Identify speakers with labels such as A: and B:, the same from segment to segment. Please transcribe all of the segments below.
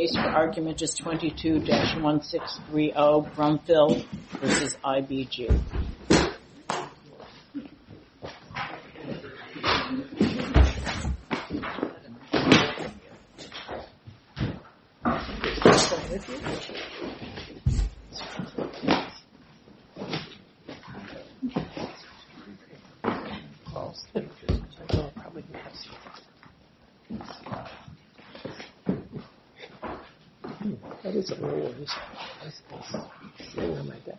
A: case for argument is 22-1630 Brumfield versus IBG.
B: That is a rule. This is sitting on my desk.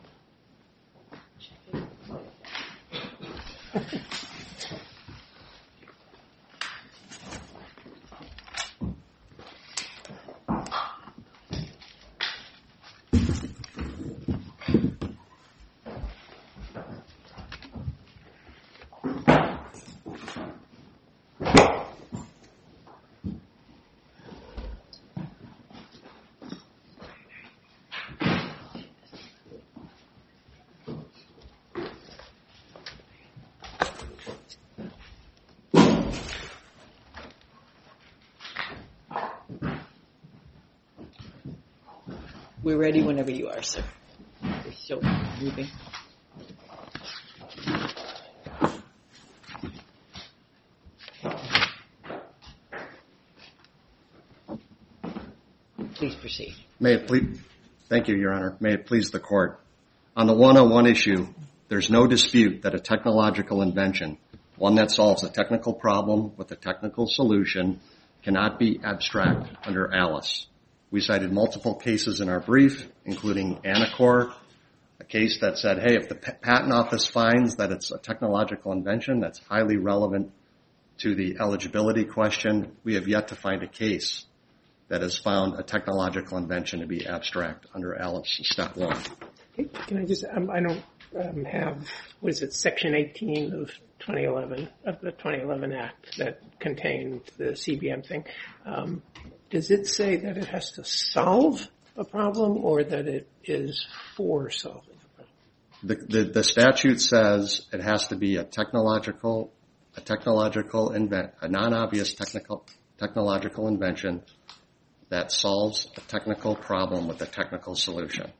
A: We're ready whenever you are, sir. We're still moving. Please proceed.
C: Thank you, Your Honor. May it please the Court. On the 101 issue, there's no dispute that a technological invention, one that solves a technical problem with a technical solution, cannot be abstract under Alice. We cited multiple cases in our brief, including Anacor, a case that said, hey, if the patent office finds that it's a technological invention that's highly relevant to the eligibility question, we have yet to find a case that has found a technological invention to be abstract under Alice Step 1.
B: Can I just, I don't have, what is it, Section 18 of 2011, of the 2011 Act that contained the CBM thing. Does it say that it has to solve a problem or that it is for solving a problem?
C: The statute says it has to be a non-obvious technological invention that solves a technical problem with a technical solution.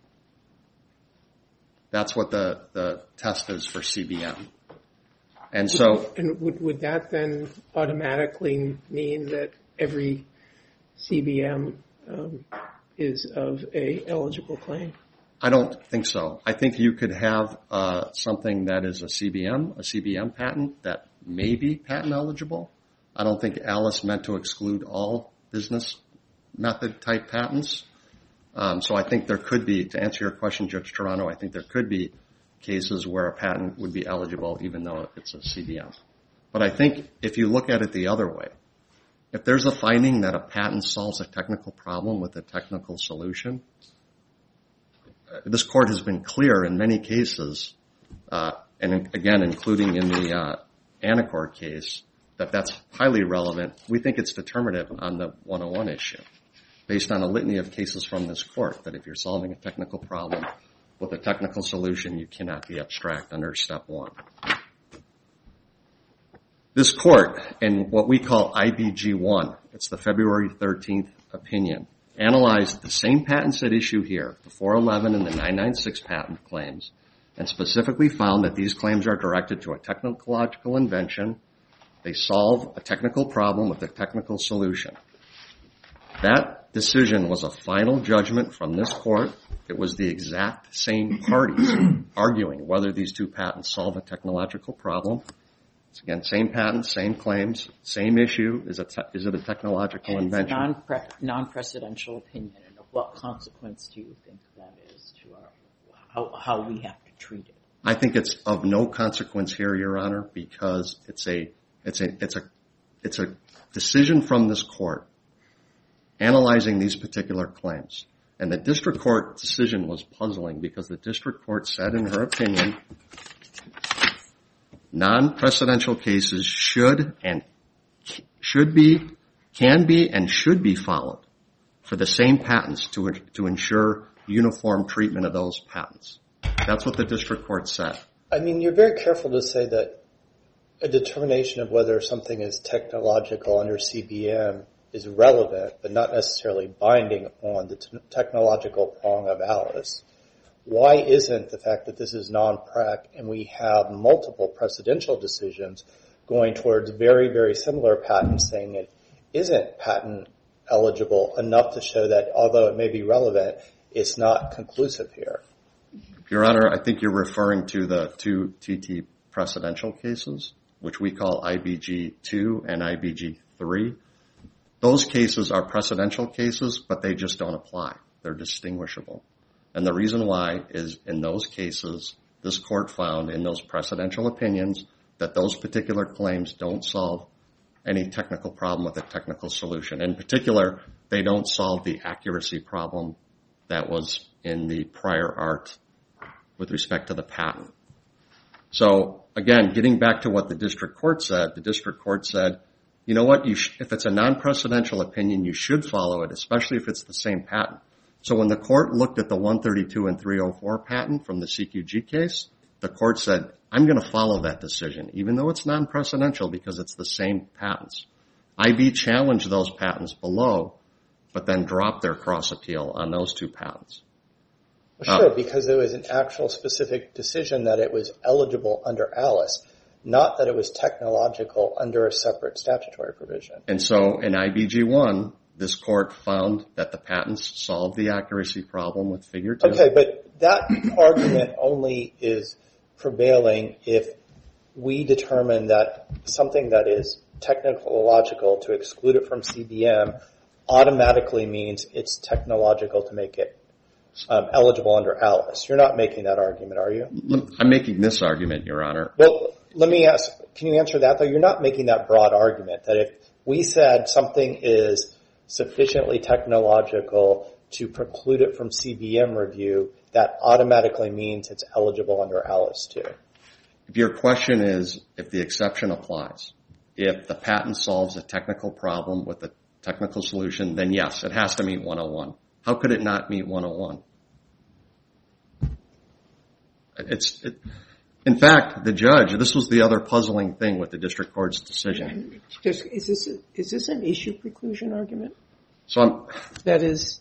C: That's what the test is for CBM. And so,
B: and would that then automatically mean that every CBM is of a eligible claim?
C: I don't think so. I think you could have something that is a CBM patent that may be patent eligible. I don't think Alice meant to exclude all business method type patents. So I think there could be, to answer your question, Judge Toronto, I think there could be cases where a patent would be eligible even though it's a CBM. But I think if you look at it the other way, if there's a finding that a patent solves a technical problem with a technical solution, this court has been clear in many cases, and again, including in the Anacor case, that that's highly relevant. We think it's determinative on the 101 issue, based on a litany of cases from this court, that if you're solving a technical problem with a technical solution, you cannot be abstract under Step 1. This court, in what we call IBG1, it's the February 13th opinion, analyzed the same patents at issue here, the 411 and the 996 patent claims, and specifically found that these claims are directed to a technological invention. They solve a technical problem with a technical solution. That decision was a final judgment from this court. It was the exact same parties arguing whether these two patents solve a technological problem. It's again, same patents, same claims, same issue. Is it a technological invention?
A: It's a non-precedential opinion. And of what consequence do you think that is to how we have to treat it?
C: I think it's of no consequence here, Your Honor, because it's a decision from this court analyzing these particular claims. And the district court decision was puzzling because the district court said in her opinion, non-precedential cases can be and should be followed for the same patents to ensure uniform treatment of those patents. That's what the district court said.
D: I mean, you're very careful to say that a determination of whether something is technological under CBM is relevant, but not necessarily binding on the technological prong of Alice, why isn't the fact that this is non-prac and we have multiple precedential decisions going towards very, very similar patents saying it isn't patent eligible enough to show that although it may be relevant, it's not conclusive here?
C: Your Honor, I think you're referring to the two TT precedential cases, which we call IBG2 and IBG3. Those cases are precedential cases, but they just don't apply. They're distinguishable. And the reason why is in those cases, this court found in those precedential opinions that those particular claims don't solve any technical problem with a technical solution. In particular, they don't solve the accuracy problem that was in the prior art with respect to the patent. So again, getting back to what the district court said, you know what, if it's a non-precedential opinion, you should follow it, especially if it's the same patent. So when the court looked at the 132 and 304 patent from the CQG case, the court said, I'm going to follow that decision, even though it's non-precedential because it's the same patents. IB challenged those patents below, but then dropped their cross appeal on those two patents.
D: Well, sure, because there was an actual specific decision that it was eligible under Alice, not that it was technological under a separate statutory provision.
C: And so in IBG1, this court found that the patents solved the accuracy problem with figure 2.
D: Okay, but that argument only is prevailing if we determine that something that is technological to exclude it from CBM automatically means it's technological to make it eligible under Alice. You're not making that argument, are you?
C: I'm making this argument, Your Honor.
D: Well, let me ask, can you answer that though? You're not making that broad argument that if we said something is sufficiently technological to preclude it from CBM review, that automatically means it's eligible under Alice too.
C: If your question is if the exception applies, if the patent solves a technical problem with a technical solution, then yes, it has to meet 101. How could it not meet 101? In fact, the judge, this was the other puzzling thing with the district court's decision.
B: Is this an issue preclusion argument?
C: So
B: that is,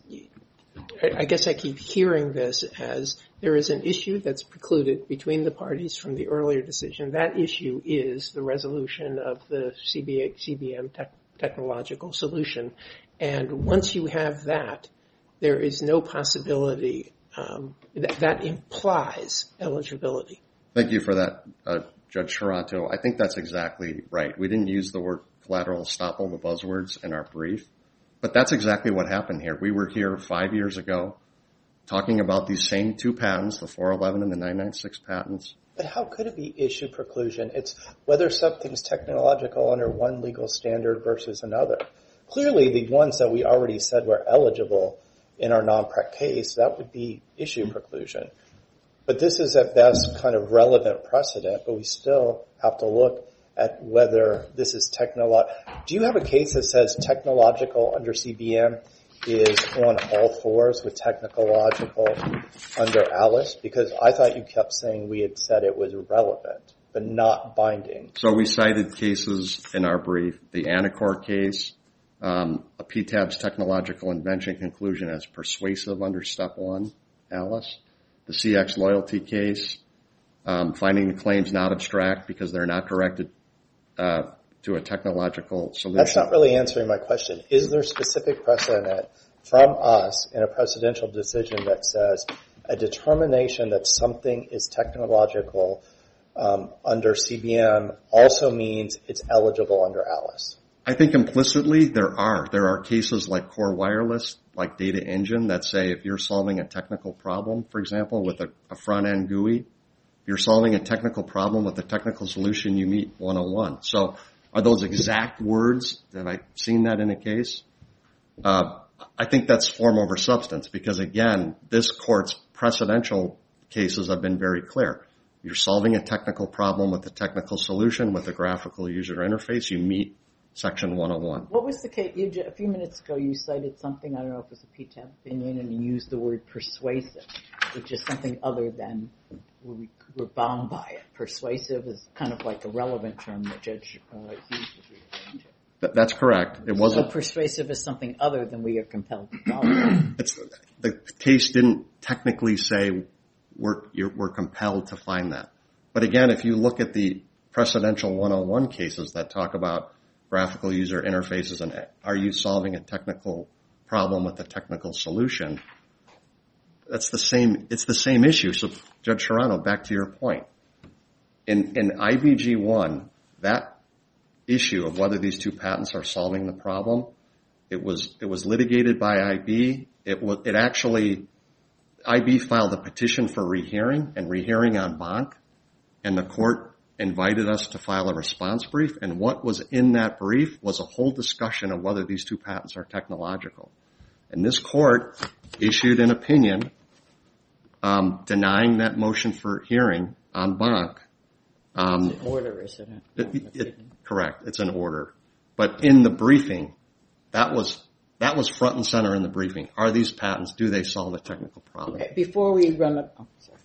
B: I guess I keep hearing this as there is an issue that's precluded between the parties from the earlier decision. That issue is the resolution of the CBM technological solution. And once you have that, there is no possibility that implies eligibility.
C: Thank you for that, Judge Toronto. I think that's exactly right. We didn't use the word collateral estoppel, the buzzwords, in our brief. But that's exactly what happened here. We were here 5 years ago talking about these same two patents, the 411 and the 996 patents.
D: But how could it be issue preclusion? It's whether something's technological under one legal standard versus another. Clearly, the ones that we already said were eligible in our non-prac case, that would be issue preclusion. But this is at best kind of relevant precedent, but we still have to look at whether this is technological. Do you have a case that says technological under CBM is on all fours with technological under Alice? Because I thought you kept saying we had said it was relevant, but not binding.
C: So we cited cases in our brief, the Anacor case, a PTAB's technological invention conclusion as persuasive under Step 1, Alice. The CX loyalty case, finding the claims not abstract because they're not directed to a technological solution.
D: That's not really answering my question. Is there specific precedent from us in a precedential decision that says a determination that something is technological under CBM also means it's eligible under Alice?
C: I think implicitly there are. There are cases like Core Wireless, like Data Engine, that say if you're solving a technical problem, for example, with a front-end GUI, if you're solving a technical problem with a technical solution, you meet 101. So are those exact words? Have I seen that in a case? I think that's form over substance because, again, this court's precedential cases have been very clear. You're solving a technical problem with a technical solution with a graphical user interface, you meet Section 101.
A: What was the case? A few minutes ago you cited something, I don't know if it was a PTAB opinion, and you used the word persuasive, which is something other than we're bound by it. Persuasive is kind of like a relevant term that Judge Hughes was referring to.
C: That's correct. It wasn't.
A: So persuasive is something other than we are compelled to follow.
C: The case didn't technically say we're compelled to find that. But again, if you look at the precedential 101 cases that talk about graphical user interfaces and are you solving a technical problem with a technical solution, it's the same issue. So Judge Serrano, back to your point. In IBG1, that issue of whether these two patents are solving the problem, it was litigated by IB. IB filed a petition for rehearing and rehearing en banc, and the court invited us to file a response brief, and what was in that brief was a whole discussion of whether these two patents are technological. And this court issued an opinion denying that motion for hearing en banc.
A: It's an order, isn't it?
C: Correct. It's an order. But in the briefing, that was front and center in the briefing. Are these patents, do they solve a technical problem?
A: Okay, before we run out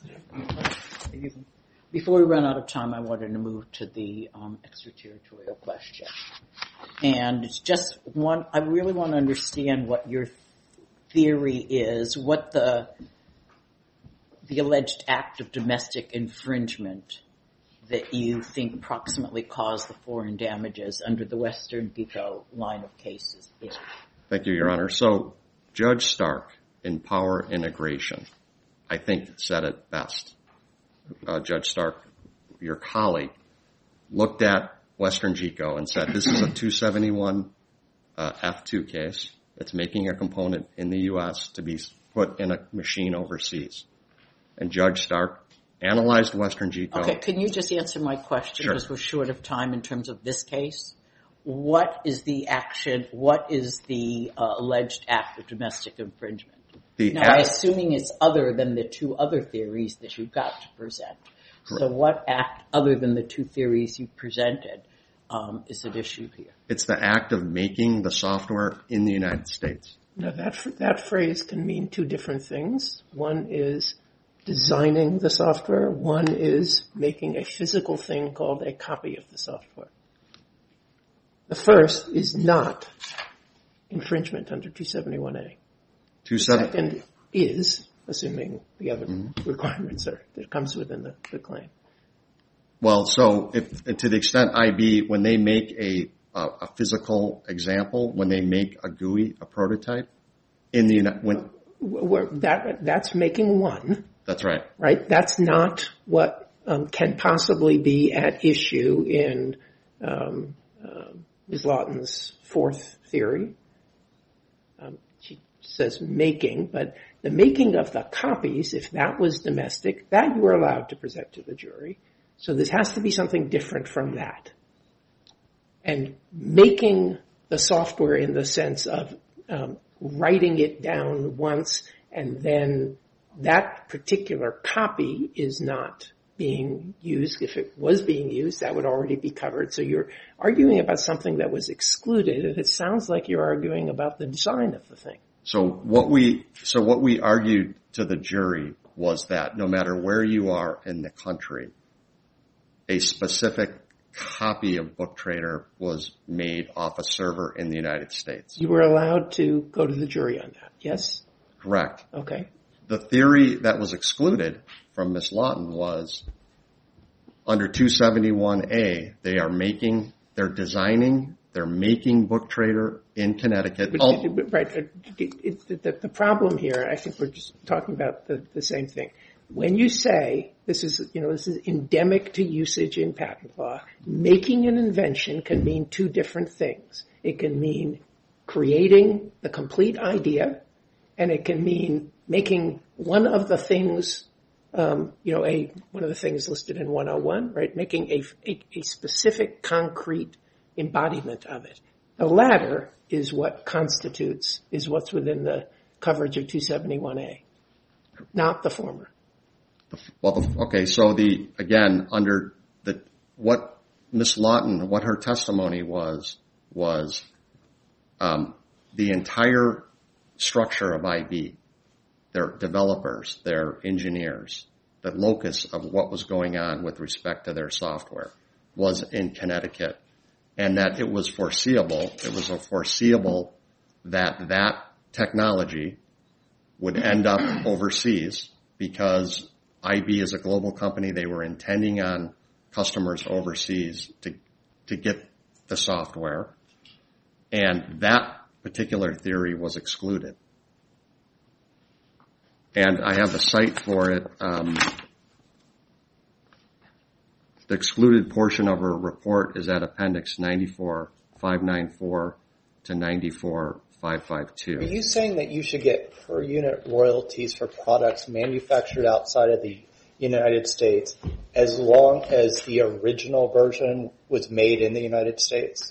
A: of time, I wanted to move to the extraterritorial question. And it's just one, I really want to understand what your theory is, what the alleged act of domestic infringement that you think proximately caused the foreign damages under the Western Depot line of cases is.
C: Thank you, Your Honor. So Judge Stark in Power Integration, I think, said it best. Judge Stark, your colleague, looked at Western GECO and said, this is a 271 F2 case. It's making a component in the U.S. to be put in a machine overseas. And Judge Stark analyzed Western GECO.
A: Okay, can you just answer my question?
C: Sure.
A: Because we're short of time in terms of this case. What is the action, what is the alleged act of domestic infringement? I'm assuming it's other than the two other theories that you've got to present. Correct. So what act, other than the two theories you presented, is at issue here? It's
C: the act of making the software in the United States.
B: Now, that phrase can mean two different things. One is designing the software. One is making a physical thing called a copy of the software. The first is not infringement under 271A. The second is, assuming the other requirements are, that comes within the claim.
C: Well, so to the extent IB, when they make a physical example, when they make a GUI, a prototype, in the that's making one. That's right.
B: Right? That's not what can possibly be at issue in Ms. Lawton's fourth theory. She says making, but the making of the copies, if that was domestic, that you were allowed to present to the jury. So this has to be something different from that. And making the software in the sense of writing it down once and then that particular copy is not being used. If it was being used, that would already be covered. So you're arguing about something that was excluded, and it sounds like you're arguing about the design of the thing.
C: So what we argued to the jury was that no matter where you are in the country, a specific copy of BookTrader was made off a server in the United States.
B: You were allowed to go to the jury on that, yes?
C: Correct.
B: Okay.
C: The theory that was excluded from Ms. Lawton was under 271A, they're making BookTrader in Connecticut.
B: Right. The problem here, I think we're just talking about the same thing. When you say this is endemic to usage in patent law, making an invention can mean two different things. It can mean creating the complete idea, and it can mean making one of the things, one of the things listed in 101, right? Making a specific concrete embodiment of it. The latter is what constitutes, is what's within the coverage of 271A, not the former.
C: Well, okay, so under what Ms. Lawton, what her testimony was the entire structure of IB, their developers, their engineers, the locus of what was going on with respect to their software was in Connecticut. and that it was foreseeable. It was foreseeable that that technology would end up overseas because IB is a global company. They were intending on customers overseas to get the software, and that particular theory was excluded. And I have the site for it. The excluded portion of her report is at Appendix 94594 to 94552.
D: Are you saying that you should get per unit royalties for products manufactured outside of the United States as long as the original version was made in the United States?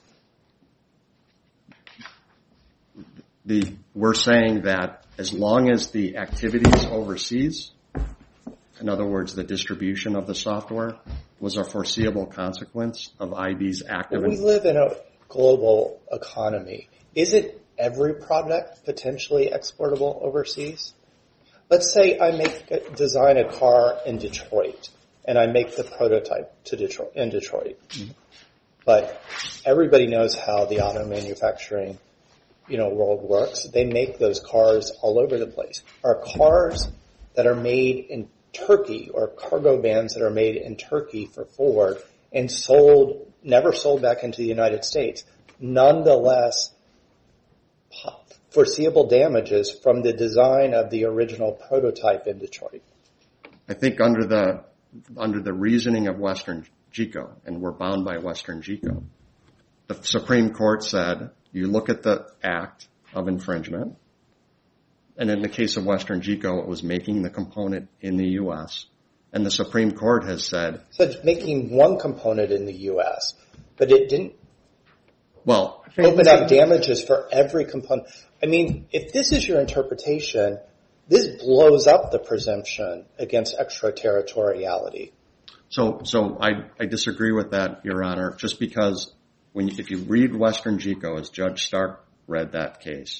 C: We're saying that as long as the activities overseas, in other words, the distribution of the software, was a foreseeable consequence of IB's active...
D: We live in a global economy. Isn't every product potentially exportable overseas? Let's say I design a car in Detroit, and I make the prototype in Detroit. Mm-hmm. But everybody knows how the auto manufacturing world works. They make those cars all over the place. Are cars that are made in Turkey or cargo vans that are made in Turkey for Ford and never sold back into the United States, nonetheless foreseeable damages from the design of the original prototype in Detroit?
C: I think under the reasoning of Western GECO, and we're bound by Western GECO, the Supreme Court said you look at the act of infringement, and in the case of Western GECO, it was making the component in the U.S., and the Supreme Court has said...
D: So it's making one component in the U.S., but it didn't open up damages for every component. I mean, if this is your interpretation, this blows up the presumption against extraterritoriality.
C: So I disagree with that, Your Honor, just because if you read Western GECO, as Judge Stark read that case,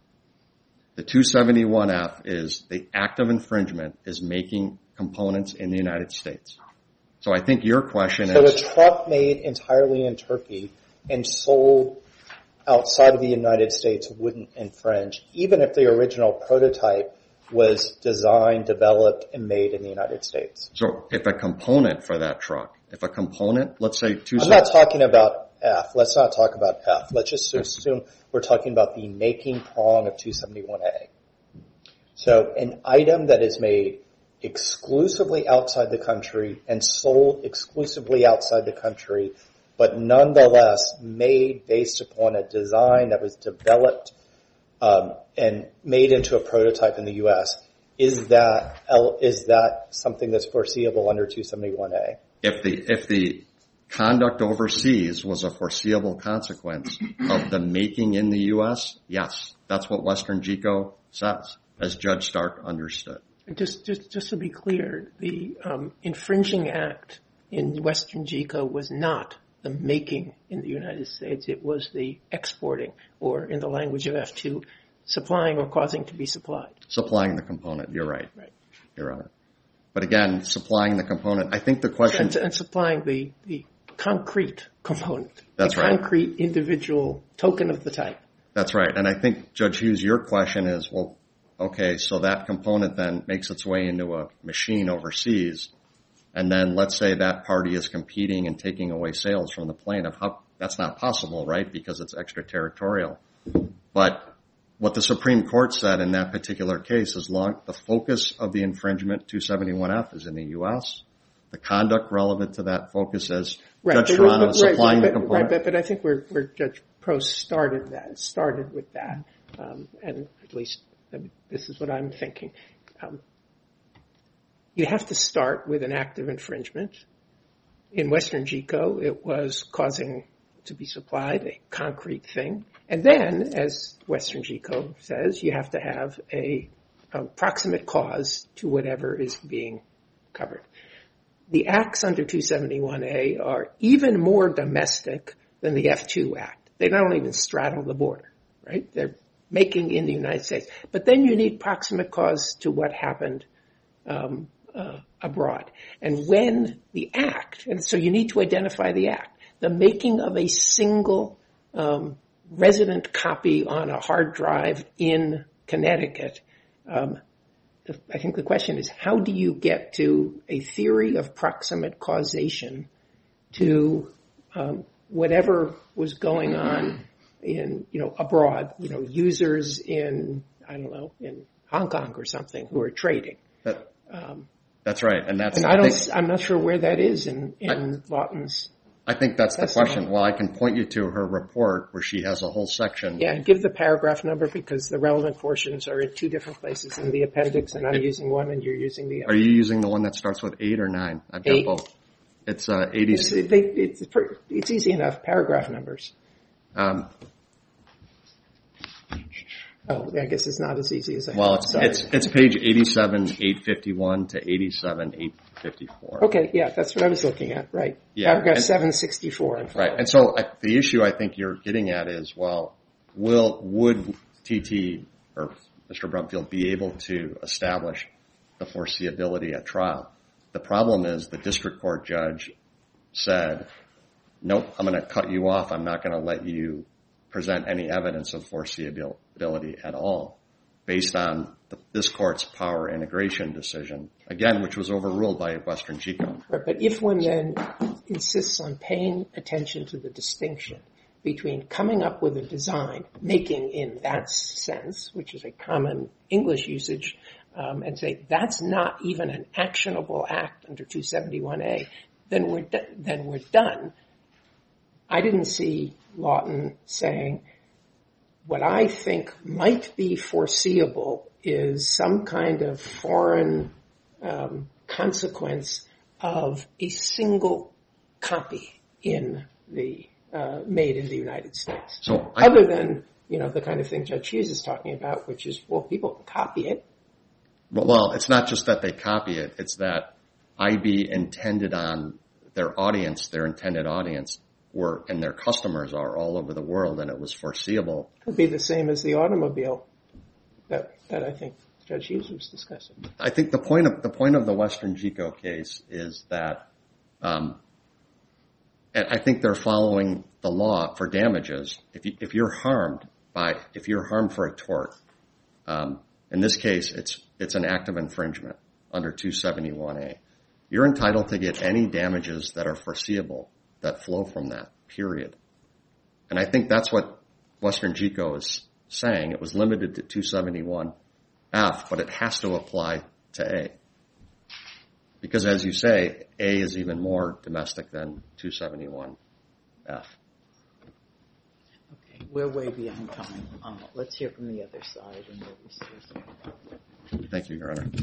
C: the 271F is the act of infringement is making components in the United States. So I think your question is...
D: So a truck made entirely in Turkey and sold outside of the United States wouldn't infringe, even if the original prototype was designed, developed, and made in the United States.
C: So if a component for that truck, let's say...
D: I'm not talking about F. Let's not talk about F. Let's just assume we're talking about the making prong of 271A. So an item that is made exclusively outside the country and sold exclusively outside the country, but nonetheless made based upon a design that was developed and made into a prototype in the U.S., is that something that's foreseeable under 271A?
C: If the conduct overseas was a foreseeable consequence of the making in the U.S., yes, that's what Western GECO says, as Judge Stark understood.
B: Just to be clear, the infringing act in Western GECO was not the making in the United States. It was the exporting, or in the language of F2, supplying or causing to be supplied.
C: Supplying the component, you're right. Your Honor. But again, supplying the component, I think the question...
B: And supplying the concrete component.
C: That's
B: the
C: right.
B: Concrete individual token of the type.
C: That's right. And I think, Judge Hughes, your question is, well, okay, so that component then makes its way into a machine overseas, and then let's say that party is competing and taking away sales from the plaintiff. That's not possible, right, because it's extraterritorial. But what the Supreme Court said in that particular case is the focus of the infringement, 271F, is in the U.S., the conduct relevant to that focus is Judge Toronto supplying the component.
B: Right, but I think where Judge Prost started with that, and at least this is what I'm thinking. You have to start with an act of infringement. In Western GECO, it was causing to be supplied, a concrete thing. And then, as Western GECO says, you have to have a proximate cause to whatever is being covered. The acts under 271A are even more domestic than the F2 Act. They don't even straddle the border, right? They're making in the United States. But then you need proximate cause to what happened abroad. And when the act, and so you need to identify the act. the making of a single resident copy on a hard drive in Connecticut. I think the question is, how do you get to a theory of proximate causation to whatever was going on in, abroad, users in, in Hong Kong or something who are trading?
C: That's right. And
B: I'm not sure where that is in Lawton's.
C: I think that's the question. Well, I can point you to her report where she has a whole section.
B: Yeah, and give the paragraph number because the relevant portions are in two different places in the appendix, and I'm using one and you're using the other.
C: Are you using the one that starts with 8 or 9? I've got
B: 8.
C: both. It's 86.
B: It's easy enough. Paragraph numbers. I guess it's not as easy as I thought.
C: Well, it's page 87, 851 to 87, 854.
B: Okay, yeah, that's what I was looking at, right. Yeah. Paragraph 764.
C: Right, and so the issue I think you're getting at is, would TT or Mr. Brumfield be able to establish the foreseeability at trial? The problem is the district court judge said, nope, I'm going to cut you off. I'm not going to let you present any evidence of foreseeability at all based on this court's power integration decision, again, which was overruled by Western GECO.
B: Right, but if one then insists on paying attention to the distinction between coming up with a design, making in that sense, which is a common English usage, and say that's not even an actionable act under 271A, then we're done. I didn't see Lawton saying what I think might be foreseeable is some kind of foreign consequence of a single copy in the made in the United States. So other than the kind of thing Judge Hughes is talking about, which is people can copy it.
C: Well, it's not just that they copy it; it's that IB intended on their audience, their intended audience, and their customers are all over the world, and it was foreseeable.
B: It would be the same as the automobile that I think Judge Hughes was discussing.
C: I think the point of the Western GECO case is that, and I think they're following the law for damages. If you're harmed for a tort, in this case it's an act of infringement under 271A. You're entitled to get any damages that are foreseeable that flow from that, period. And I think that's what Western GECO is saying. It was limited to 271F, but it has to apply to A. Because as you say, A is even more domestic than 271F.
A: Okay, we're way beyond time. Let's hear from the other side. And
C: Thank you, Your Honor.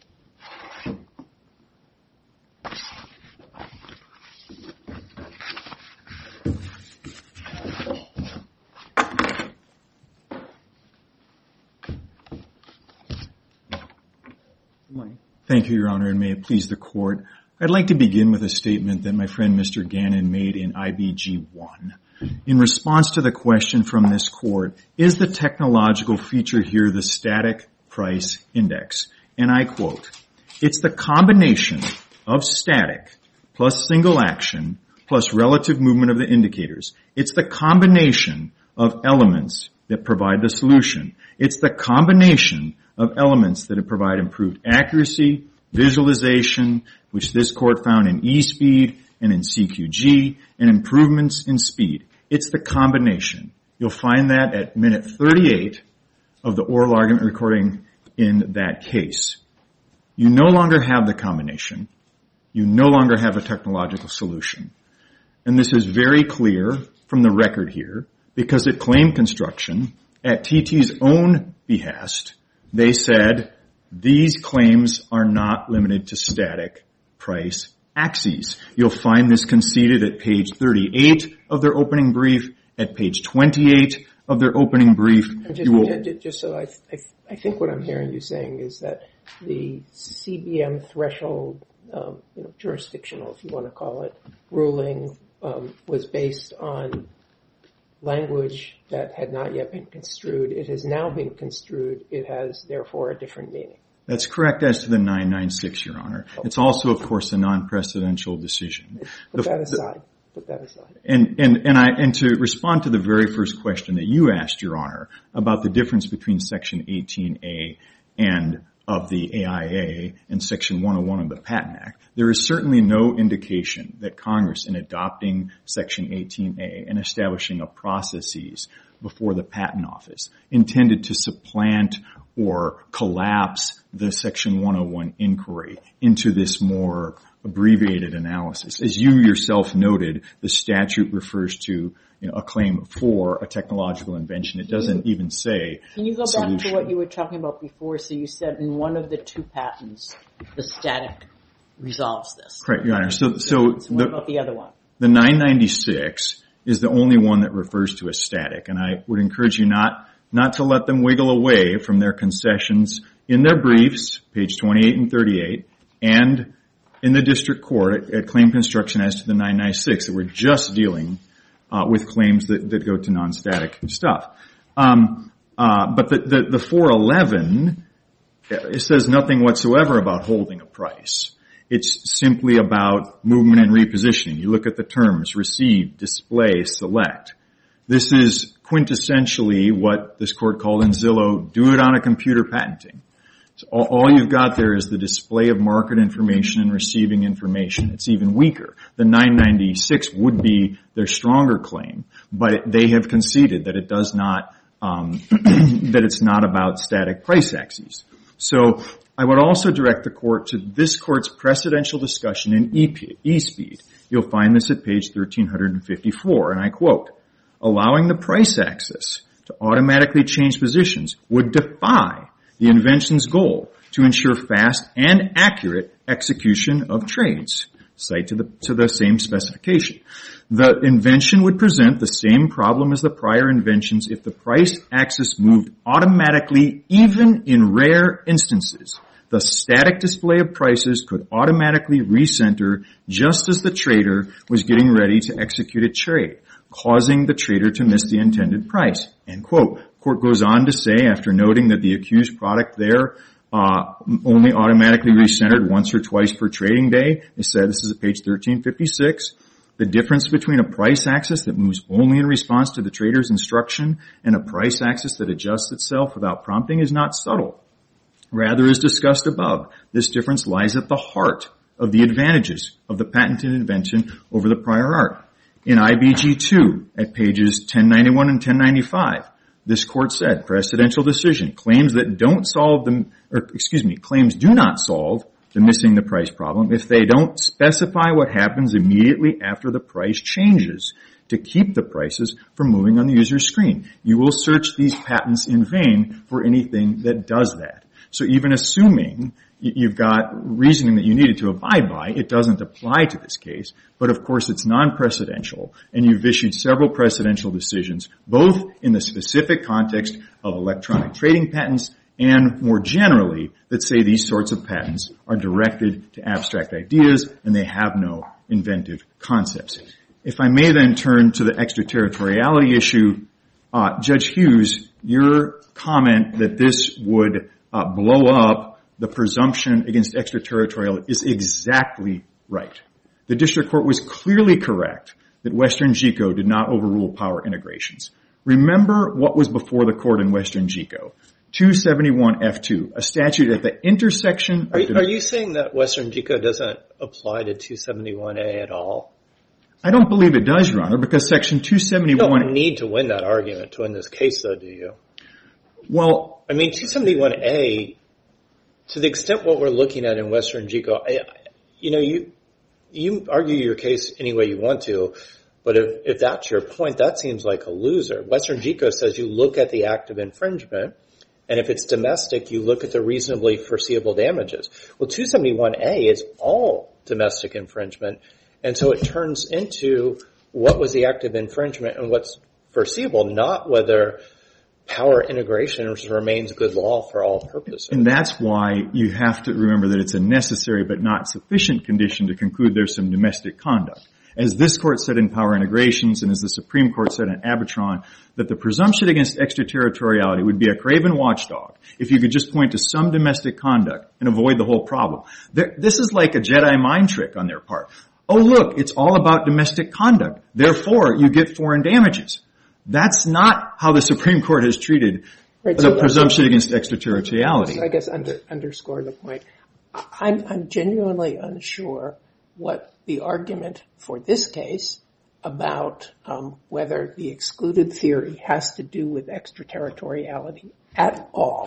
E: Thank you, Your Honor, and may it please the Court. I'd like to begin with a statement that my friend Mr. Gannon made in IBG 1. In response to the question from this Court, is the technological feature here the static price index? And I quote, it's the combination of static plus single action plus relative movement of the indicators. It's the combination of elements that provide the solution. It's the combination of elements that provide improved accuracy, visualization, which this Court found in eSpeed and in CQG, and improvements in speed. It's the combination. You'll find that at minute 38 of the oral argument recording in that case. You no longer have the combination. You no longer have a technological solution. And this is very clear from the record here, because at claim construction, at TT's own behest, they said these claims are not limited to static price axes. You'll find this conceded at page 38 of their opening brief, at page 28 of their opening brief.
B: Just so I think what I'm hearing you saying is that the CBM threshold, jurisdictional, if you want to call it, ruling was based on language that had not yet been construed. It has now been construed. It has, therefore, a different meaning.
E: That's correct as to the 996, Your Honor. It's also, of course, a non-precedential decision.
B: Put that aside. put that aside.
E: And to respond to the very first question that you asked, Your Honor, about the difference between Section 18A and of the AIA and Section 101 of the Patent Act, there is certainly no indication that Congress, in adopting Section 18A and establishing a processes before the Patent Office, intended to supplant or collapse the Section 101 inquiry into this more abbreviated analysis. As you yourself noted, the statute refers to a claim for a technological invention. It doesn't even say
A: Can you go
E: solution.
A: back to what you were talking about before? So you said in one of the two patents, the static resolves this.
E: Correct, Your Honor. So
A: what about the other one?
E: The 996 is the only one that refers to a static, and I would encourage you not to let them wiggle away from their concessions in their briefs, page 28 and 38, and in the district court at claim construction as to the 996, that we're just dealing with claims that go to non-static stuff. But the 411, it says nothing whatsoever about holding a price. It's simply about movement and repositioning. You look at the terms, receive, display, select. This is quintessentially what this court called in Zillow, do it on a computer patenting. So all you've got there is the display of market information and receiving information. It's even weaker. The 996 would be their stronger claim, but they have conceded that it does not, that it's not about static price axes. So I would also direct the court to this court's precedential discussion in eSpeed. You'll find this at page 1354, and I quote, allowing the price axis to automatically change positions would defy the invention's goal to ensure fast and accurate execution of trades. Cite to the same specification. The invention would present the same problem as the prior inventions if the price axis moved automatically, even in rare instances. The static display of prices could automatically recenter just as the trader was getting ready to execute a trade, causing the trader to miss the intended price. End quote. Court goes on to say, after noting that the accused product there only automatically recentered once or twice per trading day, they said, this is at page 1356, the difference between a price axis that moves only in response to the trader's instruction and a price axis that adjusts itself without prompting is not subtle. Rather, as discussed above, this difference lies at the heart of the advantages of the patented invention over the prior art. In IBG2, at pages 1091 and 1095, this court said, precedential decision, claims do not solve the missing the price problem if they don't specify what happens immediately after the price changes to keep the prices from moving on the user's screen. You will search these patents in vain for anything that does that. So even assuming you've got reasoning that you needed to abide by, it doesn't apply to this case. But of course it's non-precedential, and you've issued several precedential decisions, both in the specific context of electronic trading patents and more generally that say these sorts of patents are directed to abstract ideas and they have no inventive concepts. If I may then turn to the extraterritoriality issue, Judge Hughes, your comment that this would blow up the presumption against extraterritorial is exactly right. The district court was clearly correct that Western GECO did not overrule power integrations. Remember what was before the court in Western GECO. 271F2, a statute at the intersection of...
D: Are you saying that Western GECO doesn't apply to 271A at all?
E: I don't believe it does, Your Honor, because Section 271... You
D: don't need to win that argument to win this case, though, do you?
E: Well...
D: I mean, 271A, to the extent what we're looking at in Western GECO, you argue your case any way you want to, but if that's your point, that seems like a loser. Western GECO says you look at the act of infringement, and if it's domestic, you look at the reasonably foreseeable damages. Well, 271A is all domestic infringement, and so it turns into what was the act of infringement and what's foreseeable, not whether power integration remains good law for all purposes.
E: And that's why you have to remember that it's a necessary but not sufficient condition to conclude there's some domestic conduct. As this court said in power integrations and as the Supreme Court said in Abitron, that the presumption against extraterritoriality would be a craven watchdog if you could just point to some domestic conduct and avoid the whole problem. This is like a Jedi mind trick on their part. oh, look, it's all about domestic conduct. Therefore, you get foreign damages. That's not how the Supreme Court has treated the presumption against extraterritoriality.
B: So I guess underscore the point. I'm genuinely unsure what the argument for this case about whether the excluded theory has to do with extraterritoriality at all.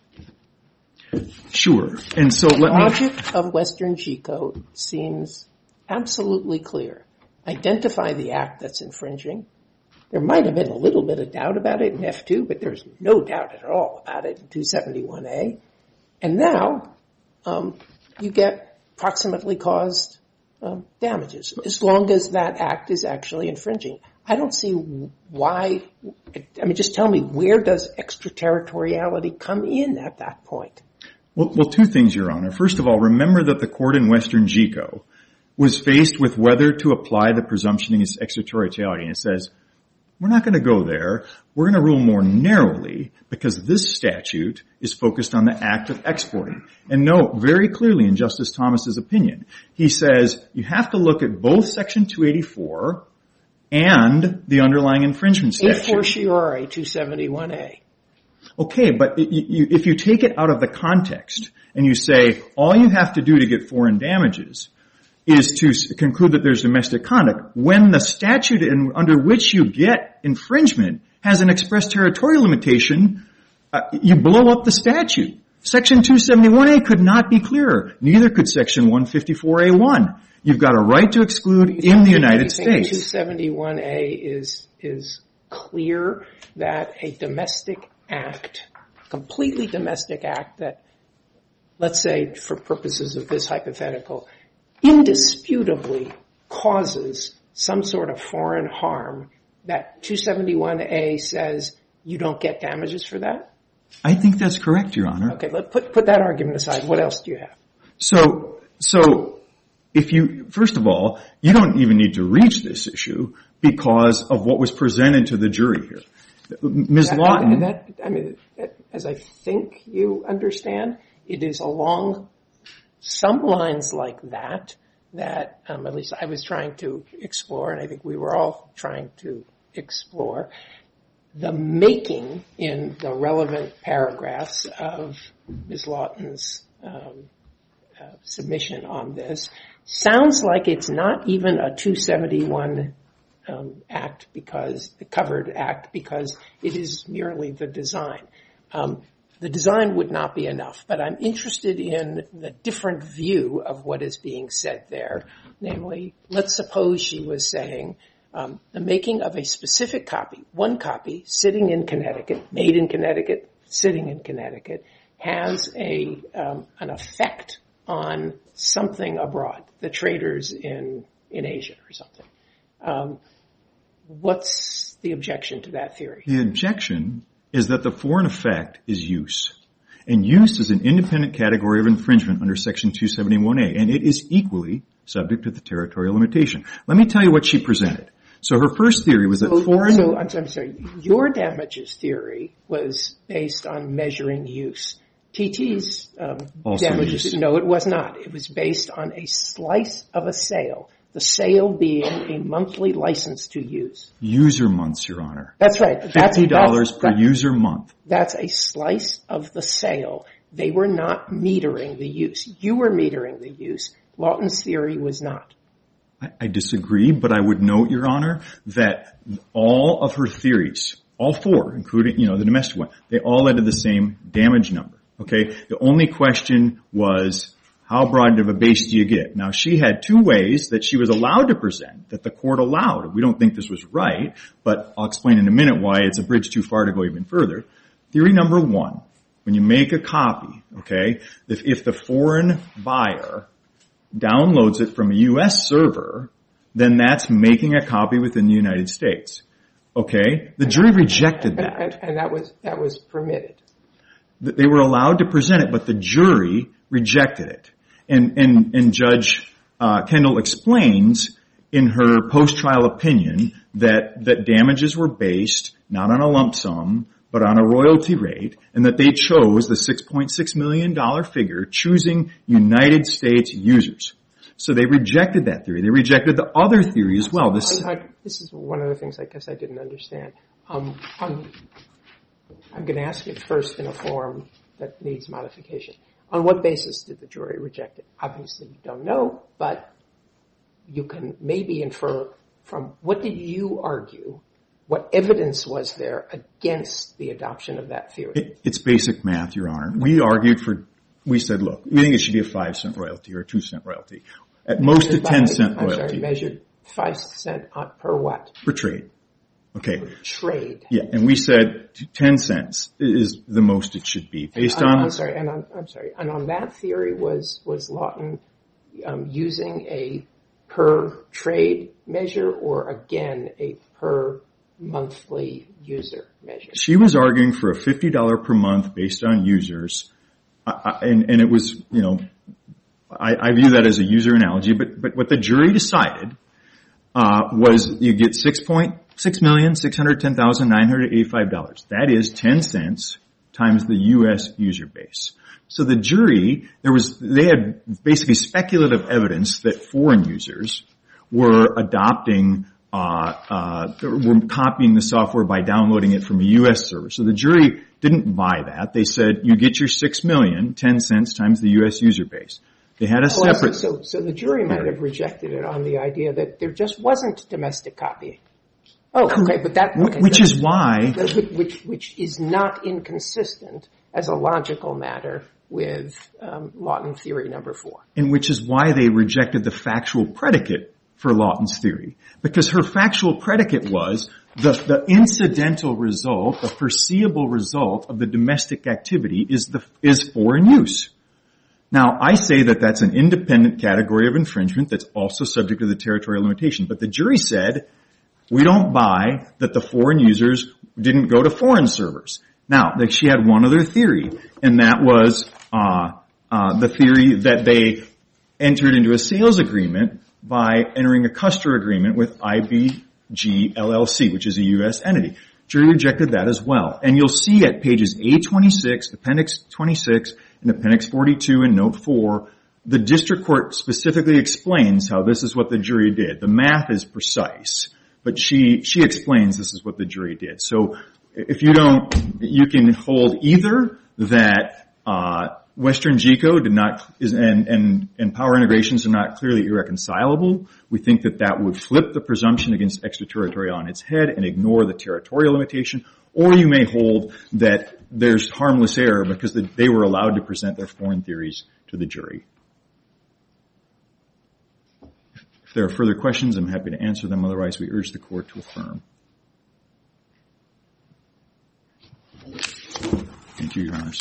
E: Sure. And so
B: the logic of Western G-Code seems absolutely clear. Identify the act that's infringing. There might have been a little bit of doubt about it in F2, but there's no doubt at all about it in 271A. And now you get proximately caused damages, as long as that act is actually infringing. I don't see why, just tell me, where does extraterritoriality come in at that point?
E: Well, two things, Your Honor. First of all, remember that the court in Western G-Code was faced with whether to apply the presumption against extraterritoriality. And it says, we're not going to go there. We're going to rule more narrowly because this statute is focused on the act of exporting. And note very clearly in Justice Thomas's opinion, he says you have to look at both Section 284 and the underlying infringement statute.
B: A fortiori 271A.
E: Okay, but if you take it out of the context and you say all you have to do to get foreign damages is to conclude that there's domestic conduct, when the statute under which you get infringement has an express territorial limitation, you blow up the statute. Section 271A could not be clearer. Neither could Section 154A1. You've got a right to exclude in the United States.
B: 271A is clear that a domestic act, completely domestic act that, let's say for purposes of this hypothetical, indisputably causes some sort of foreign harm, that 271A says you don't get damages for that?
E: I think that's correct, Your Honor.
B: Okay, let's put that argument aside. What else do you have?
E: So if you, first of all, you don't even need to reach this issue because of what was presented to the jury here. Ms. Lawton.
B: As I think you understand, it is along some lines like that at least I was trying to explore, and I think we were all trying to explore, the making in the relevant paragraphs of Ms. Lawton's submission on this sounds like it's not even a 271 act because the covered act, because it is merely the design. The design would not be enough, but I'm interested in the different view of what is being said there. Namely, let's suppose she was saying the making of a specific copy, one copy, sitting in Connecticut, made in Connecticut, sitting in Connecticut, has an effect on something abroad, the traders in Asia or something. What's the objection to that theory?
E: The objection is that the foreign effect is use. And use is an independent category of infringement under Section 271A, and it is equally subject to the territorial limitation. Let me tell you what she presented. So her first theory was that foreign...
B: I'm sorry. Your damages theory was based on measuring use. TT's damages...
E: Use.
B: No, it was not. It was based on a slice of a sale. The sale being a monthly license to use.
E: User months, Your Honor.
B: That's right.
E: $50 per user month.
B: That's a slice of the sale. They were not metering the use. You were metering the use. Lawton's theory was not.
E: I disagree, but I would note, Your Honor, that all of her theories, all four, including, the domestic one, they all led to the same damage number. Okay? The only question was, how broad of a base do you get? Now, she had two ways that she was allowed to present, that the court allowed. We don't think this was right, but I'll explain in a minute why it's a bridge too far to go even further. Theory number one, when you make a copy, okay, if the foreign buyer downloads it from a U.S. server, then that's making a copy within the United States. Okay? The jury rejected that.
B: And that was permitted.
E: They were allowed to present it, but the jury rejected it. And Judge Kendall explains in her post-trial opinion that damages were based not on a lump sum, but on a royalty rate, and that they chose the $6.6 million figure, choosing United States users. So they rejected that theory. They rejected the other theory as well.
B: This is one of the things I guess I didn't understand. I'm going to ask it first in a form that needs modification. On what basis did the jury reject it? Obviously you don't know, but you can maybe infer from what did you argue, what evidence was there against the adoption of that theory?
E: It's basic math, Your Honor. We said, look, we think it should be a 5-cent royalty or a 2-cent royalty. At most a 10-cent royalty.
B: I'm sorry, measured 5 cents per what?
E: Per trade. Okay.
B: Per trade.
E: Yeah, and we said 10 cents is the most it should be based on.
B: I'm sorry. And on that theory was Lawton using a per trade measure or again a per monthly user measure?
E: She was arguing for a $50 per month based on users, and it was, I view that as a user analogy. But what the jury decided was you get $6,610,985. That is 10 cents times the U.S. user base. So the jury, they had basically speculative evidence that foreign users were adopting, were copying the software by downloading it from a U.S. server. So the jury didn't buy that. They said you get your 6 million, 10 cents times the U.S. user base. They had a separate.
B: So the jury might have rejected it on the idea that there just wasn't domestic copying. Oh, okay, but that. Okay,
E: which is why.
B: Which is not inconsistent as a logical matter with Lawton theory number 4.
E: And which is why they rejected the factual predicate for Lawton's theory. Because her factual predicate was the incidental result, the foreseeable result of the domestic activity is foreign use. Now, I say that that's an independent category of infringement that's also subject to the territorial limitation. But the jury said, we don't buy that the foreign users didn't go to foreign servers. Now, she had one other theory, and that was the theory that they entered into a sales agreement by entering a customer agreement with IBG LLC, which is a U.S. entity. Jury rejected that as well. And you'll see at pages A26, Appendix 26, and Appendix 42 and Note 4, the district court specifically explains how this is what the jury did. The math is precise, but she explains this is what the jury did. So if you don't, you can hold either that Western GECO did not, and power integrations are not clearly irreconcilable. We think that would flip the presumption against extraterritorial on its head and ignore the territorial limitation. Or you may hold that there's harmless error because they were allowed to present their foreign theories to the jury. If there are further questions, I'm happy to answer them. Otherwise, we urge the court to affirm. Thank you, Your Honors.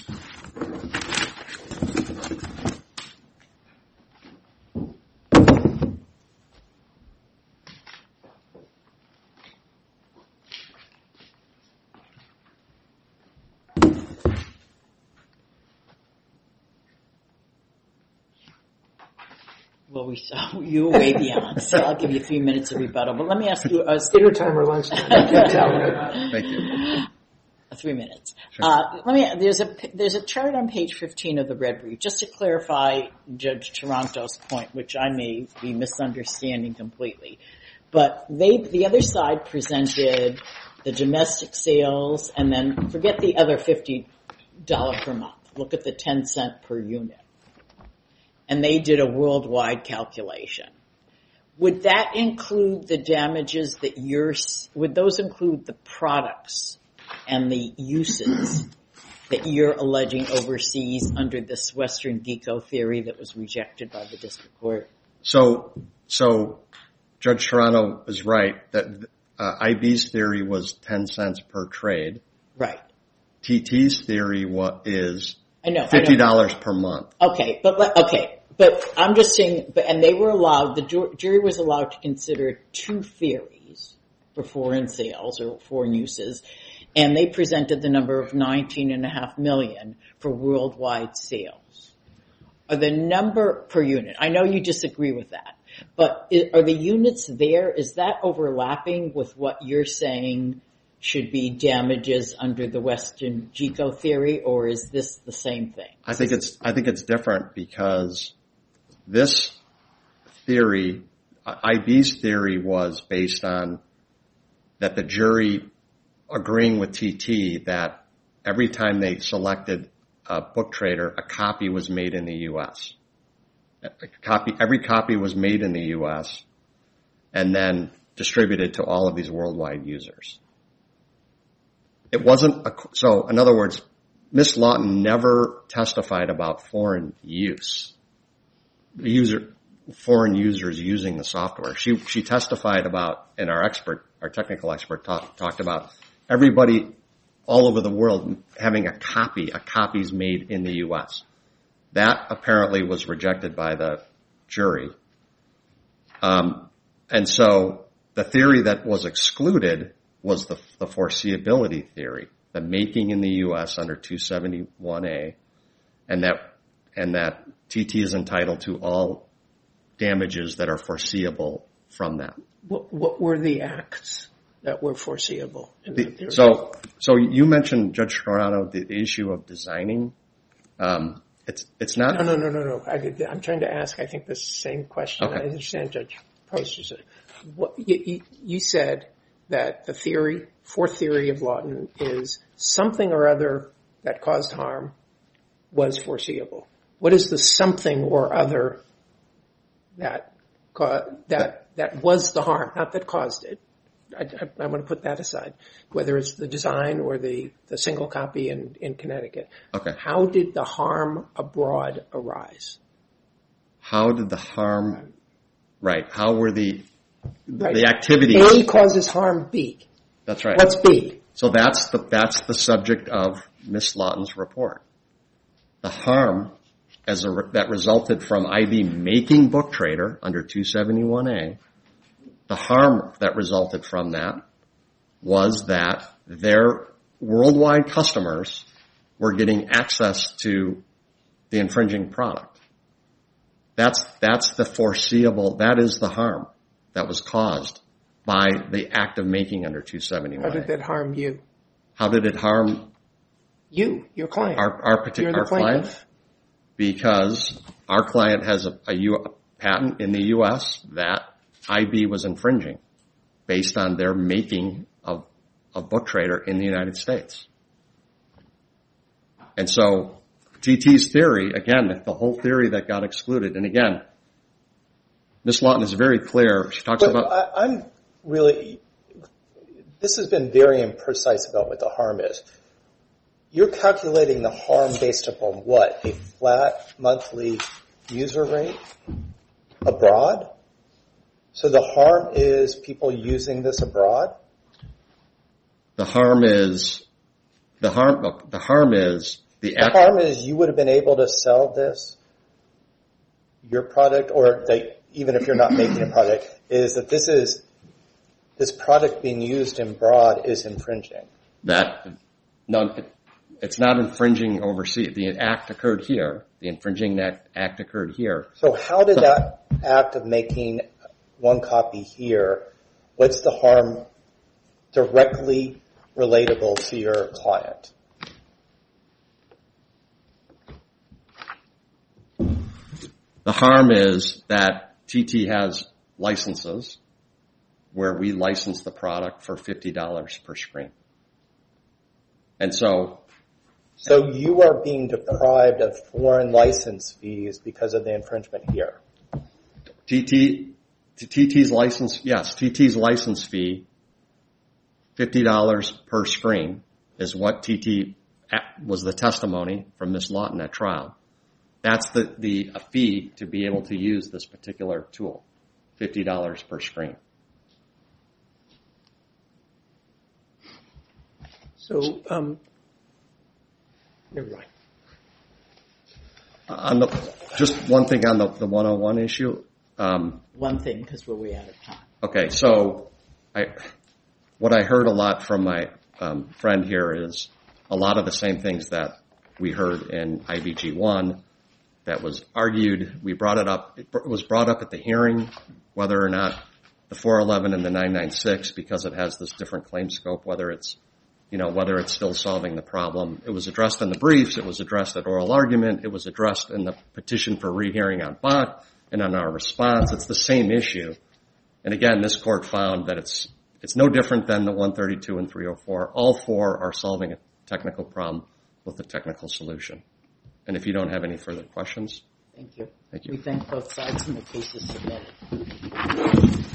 A: Well, you're way beyond, so I'll give you 3 minutes of rebuttal. But let me ask you...
B: dinner time or lunch time?
C: Thank you.
A: 3 minutes.
C: Sure.
A: There's a chart on page 15 of the red brief, just to clarify Judge Toronto's point, which I may be misunderstanding completely. But the other side presented the domestic sales, and then forget the other $50 per month. Look at the 10 cent per unit. And they did a worldwide calculation. Would that include the damages that would those include the products and the uses that you're alleging overseas under this Western GECO theory that was rejected by the district court? So
C: Judge Toronto is right that IB's theory was 10 cents per trade.
A: Right.
C: TT's theory is $50 per month.
A: Okay, but I'm just saying, and they were allowed, the jury was allowed to consider 2 theories for foreign sales or foreign uses, and they presented the number of 19.5 million for worldwide sales. Are the number per unit, I know you disagree with that, but are the units there, is that overlapping with what you're saying should be damages under the Western GECO theory, or is this the same thing?
C: I think it's different because this theory, IB's theory was based on that the jury agreeing with TT that every time they selected a book trader, a copy was made in the U.S. Every copy was made in the U.S. and then distributed to all of these worldwide users. It wasn't, so in other words, Ms. Lawton never testified about foreign use, foreign users using the software. She testified about, and our technical expert talked about everybody all over the world having a copies made in the U.S. That apparently was rejected by the jury. And so the theory that was excluded was the foreseeability theory, the making in the U.S. under 271A, and that TT is entitled to all damages that are foreseeable from that.
B: What were the acts that were foreseeable in that theory?
C: So you mentioned, Judge Toronto, the issue of designing. It's not.
B: No. I'm trying to ask, I think, the same question. Okay. I understand Judge Post. You said that the fourth theory of Lawton is something or other that caused harm was foreseeable. What is the something or other that was the harm, not that caused it? I want to put that aside, whether it's the design or the single copy in Connecticut.
C: Okay.
B: How did the harm abroad arise?
C: How did the harm, right, how were the activities?
B: A causes harm B.
C: That's right.
B: What's B?
C: So that's the subject of Ms. Lawton's report. The harm that resulted from IB making Book Trader under 271A, the harm that resulted from that was that their worldwide customers were getting access to the infringing product. That's the foreseeable, that is the harm that was caused by the act of making under 271A.
B: How did that harm you?
C: How did it harm
B: you, your client?
C: Our particular client? Because our client has a patent in the U.S. that IB was infringing based on their making of Book Trader in the United States. And so TT's theory, again, the whole theory that got excluded, and again, Ms. Lawton is very clear. She talks about...
D: I'm really... This has been very imprecise about what the harm is. You're calculating the harm based upon what? A flat monthly user rate abroad? So the harm is people using this abroad?
C: The harm is you
D: would have been able to sell your product, or even if you're not making a product, is that this product being used abroad is infringing.
C: It's not infringing overseas. The act occurred here. The infringing act occurred here.
D: So how did that act of making one copy here, what's the harm directly relatable to your client?
C: The harm is that TT has licenses where we license the product for $50 per screen. And so you are being deprived of foreign license fees because of the infringement here. TT's license, yes, TT's license fee, $50 per screen, is what TT was the testimony from Ms. Lawton at trial. That's the fee to be able to use this particular tool, $50 per screen.
B: So, never
C: mind. Just one thing on the 101 issue.
A: One thing, because we're way out of time.
C: Okay, so what I heard a lot from my friend here is a lot of the same things that we heard in IBG1 that was argued. We brought it up. It was brought up at the hearing whether or not the 411 and the 996, because it has this different claim scope, whether it's still solving the problem. It was addressed in the briefs. It was addressed at oral argument. It was addressed in the petition for rehearing on bond. And on our response, it's the same issue. And again, this court found that it's no different than the 132 and 304. All four are solving a technical problem with a technical solution. And if you don't have any further questions.
A: Thank you.
C: Thank you.
A: We thank both sides and the cases submitted.